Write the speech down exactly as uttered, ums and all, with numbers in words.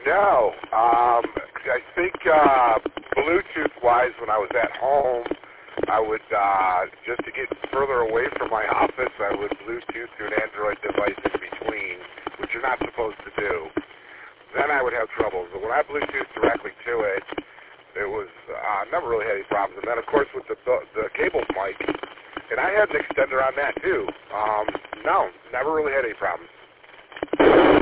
No. Um, I think uh, Bluetooth-wise, when I was at home, I would, uh, just to get further away from my office, I would Bluetooth to an Android device in between, which you're not supposed to do. Then I would have trouble. But when I Bluetooth directly to it, it was, uh, never really had any problems. And then, of course, with the, the, the cable mic, and I had an extender on that, too. Um, no, never really had any problems.